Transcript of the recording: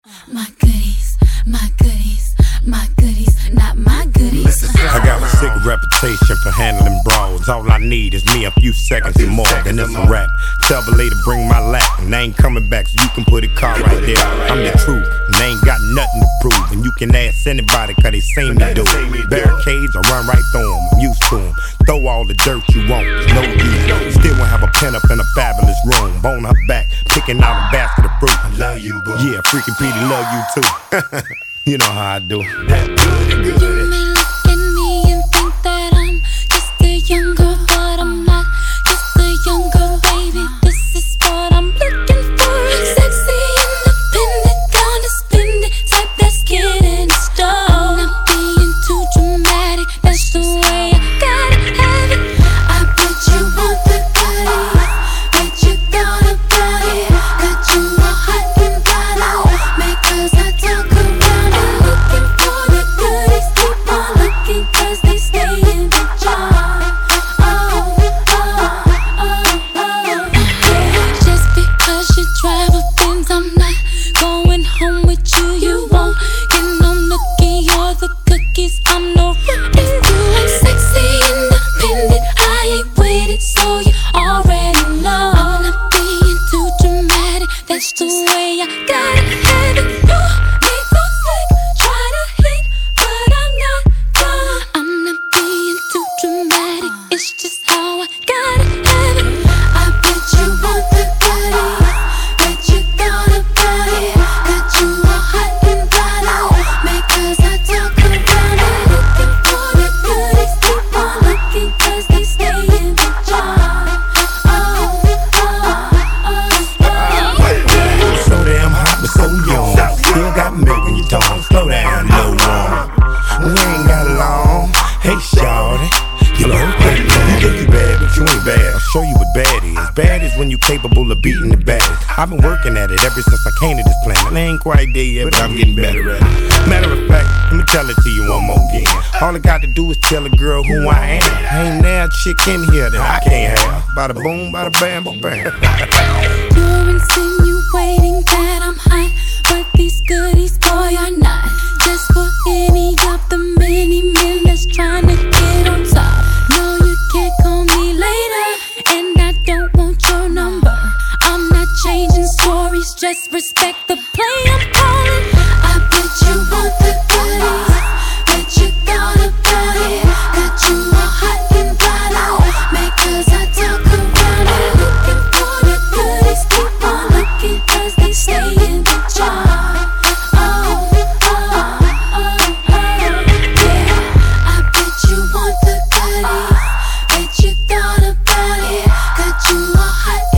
My goodies, my goodies, my goodies, not my goodies. I got a sick reputation for handling brawls. All I need is me a few seconds or more, then it's a rap. Tell the lady bring my lap, and they ain't coming back, so you can put a car right there. I'm the truth, and they ain't got nothing to prove. And you can ask anybody, cause they seen me do it. Barricades, I run right through them, I'm used to them. Throw all the dirt you want, it's no use. Still won't have a pen up in a fabulous room. Bone her back, picking out a basket of fruit. I love you, boo. Yeah, freaking Petey love you too. You know how I do. That good, good. You may look at me and think that I'm just a young girl, but I'm not just a young girl, baby. This is what I'm looking for. Sexy, independent, gonna spend it, type that's getting started. I'm not being too dramatic, that's the way I gotta have it. I bet you want the goodies, bet you thought about it. Got you all hot and bothered, make us I talk around it. Looking for the goodies, keep on looking, cause they stay in the jar. Yeah. Just because you drive a Benz, I'm not going home with you. You won't get no nookie or the cookies. I'm no rookie. I'm sexy, independent, I ain't with it, so you already know. I'm not being too dramatic, that's the way I gotta have it. You need to flick, try to hit, but I'm not done. I'm not being too dramatic, it's just how I gotta have it. I bet you want the goodies, bet you thought about it. Got you all hot and bothered, make us I talk around it. Looking for the goodies, keep on looking, cause they stay in the jar. So damn hot, but so young. Still got milk in your tongue. Slow down, little one. We ain't got long. Hey, shawty. You know, you think you bad, but you ain't bad. I'll show you what bad is. Bad is when you capable of beating the baddest. I've been working at it ever since I came to this planet. I ain't quite there yet, but I'm getting better at it. Matter of fact, let me tell it to you one more again. All I got to do is tell a girl who I am. Ain't now a chick in here that I can't have. Bada boom, bada bam, bam, bam. You're insinuating that I'm hot, but these goodies, boy, are not. Just for any of the many men that's trying to get on top. No, you can't call me later, and I don't want your number. I'm not changing stories, just respect the play I'm calling. I bet you want the goodies, bet you thought about it. Got you all hot and bothered, make us I talk around it. Looking for the goodies, keep on looking, cause they stay in the jar. Yeah. I bet you want the goodies, bet you thought about it. Got you all hot